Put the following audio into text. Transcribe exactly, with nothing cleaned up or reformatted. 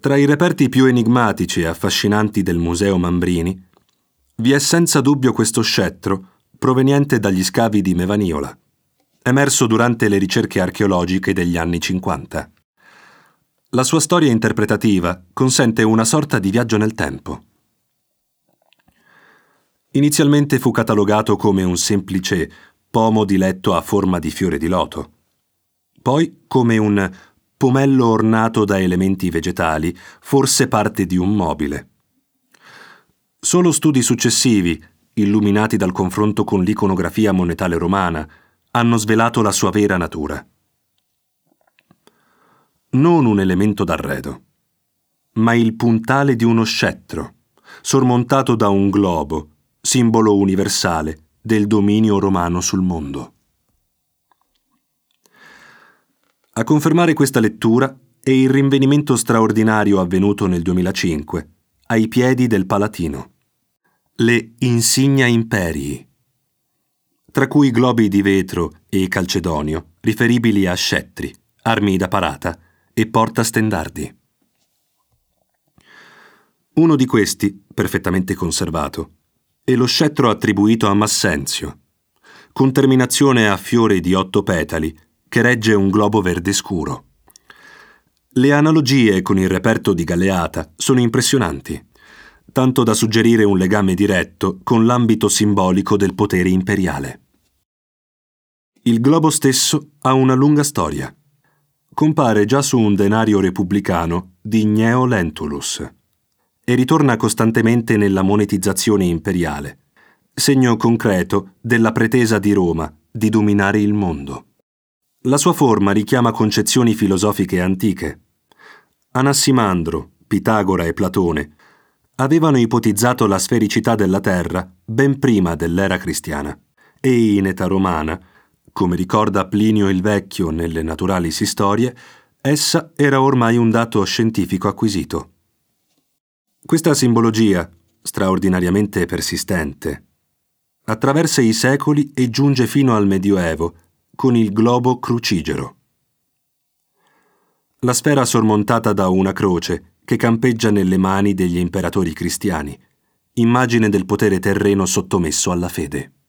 Tra i reperti più enigmatici e affascinanti del Museo Mambrini vi è senza dubbio questo scettro proveniente dagli scavi di Mevaniola, emerso durante le ricerche archeologiche degli anni cinquanta. La sua storia interpretativa consente una sorta di viaggio nel tempo. Inizialmente fu catalogato come un semplice pomo di letto a forma di fiore di loto, poi come un pomello ornato da elementi vegetali, forse parte di un mobile. Solo studi successivi, illuminati dal confronto con l'iconografia monetale romana, hanno svelato la sua vera natura. Non un elemento d'arredo, ma il puntale di uno scettro, sormontato da un globo, simbolo universale del dominio romano sul mondo. A confermare questa lettura è il rinvenimento straordinario avvenuto nel duemilacinque, ai piedi del Palatino. Le Insignia Imperii, tra cui globi di vetro e calcedonio riferibili a scettri, armi da parata e portastendardi. Uno di questi, perfettamente conservato, è lo scettro attribuito a Massenzio, con terminazione a fiore di otto petali che regge un globo verde scuro. Le analogie con il reperto di Galeata sono impressionanti, tanto da suggerire un legame diretto con l'ambito simbolico del potere imperiale. Il globo stesso ha una lunga storia. Compare già su un denario repubblicano di Gneo Lentulus e ritorna costantemente nella monetizzazione imperiale, segno concreto della pretesa di Roma di dominare il mondo. La sua forma richiama concezioni filosofiche antiche. Anassimandro, Pitagora e Platone avevano ipotizzato la sfericità della Terra ben prima dell'era cristiana e in età romana, come ricorda Plinio il Vecchio nelle Naturalis Historiae, essa era ormai un dato scientifico acquisito. Questa simbologia, straordinariamente persistente, attraversa i secoli e giunge fino al Medioevo con il globo crucigero. La sfera sormontata da una croce che campeggia nelle mani degli imperatori cristiani, immagine del potere terreno sottomesso alla fede.